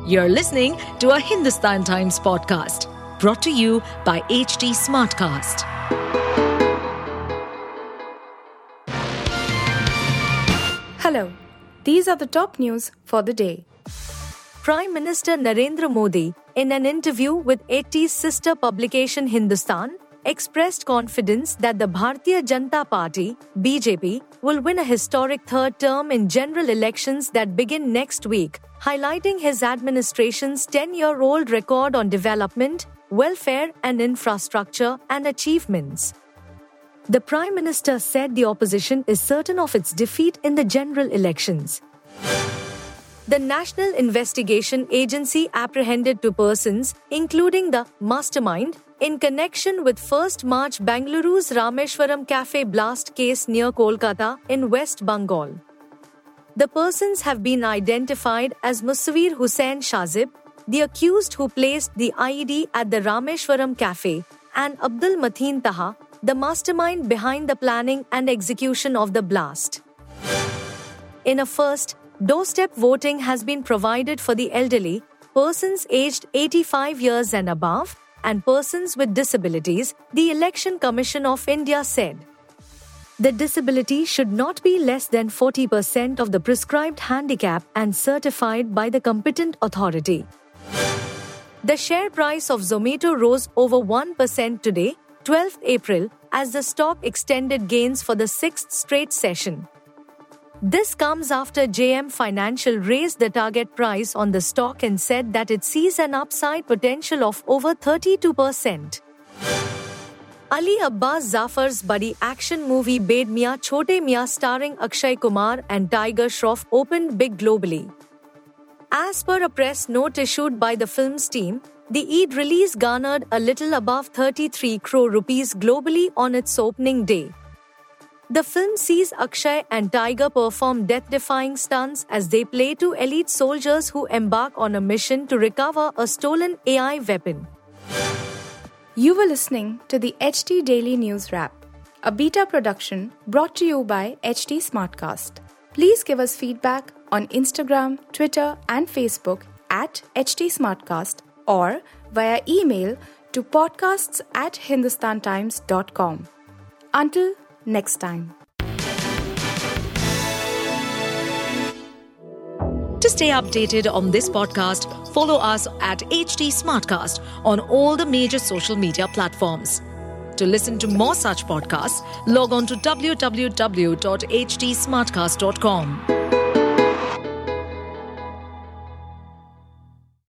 You're listening to a Hindustan Times podcast brought to you by HT Smartcast. Hello, these are the top news for the day. Prime Minister Narendra Modi, in an interview with HT's sister publication Hindustan, expressed confidence that the Bharatiya Janata Party, BJP, will win a historic third term in general elections that begin next week, highlighting his administration's 10-year-old record on development, welfare and infrastructure and achievements. The Prime Minister said the opposition is certain of its defeat in the general elections. The National Investigation Agency apprehended 2 persons, including the mastermind, in connection with 1st March Bengaluru's Rameshwaram Cafe blast case near Kolkata in West Bengal. The persons have been identified as Musawir Hussain Shazib, the accused who placed the IED at the Rameshwaram Cafe, and Abdul Mateen Taha, the mastermind behind the planning and execution of the blast. In a first, doorstep voting has been provided for the elderly, persons aged 85 years and above, and persons with disabilities, the Election Commission of India said. The disability should not be less than 40% of the prescribed handicap and certified by the competent authority. The share price of Zomato rose over 1% today, 12th April, as the stock extended gains for the 6th straight session. This comes after JM Financial raised the target price on the stock and said that it sees an upside potential of over 32%. Ali Abbas Zafar's buddy action movie Bade Miyan Chote Miyan starring Akshay Kumar and Tiger Shroff opened big globally. As per a press note issued by the film's team, the Eid release garnered a little above 33 crore rupees globally on its opening day. The film sees Akshay and Tiger perform death-defying stunts as they play 2 elite soldiers who embark on a mission to recover a stolen AI weapon. You were listening to the HT Daily News Wrap, a beta production brought to you by HT Smartcast. Please give us feedback on Instagram, Twitter and Facebook at HT Smartcast or via email to podcasts@hindustantimes.com. Until next time. To stay updated on this podcast, follow us at HT Smartcast on all the major social media platforms. To listen to more such podcasts, log on to www.htsmartcast.com.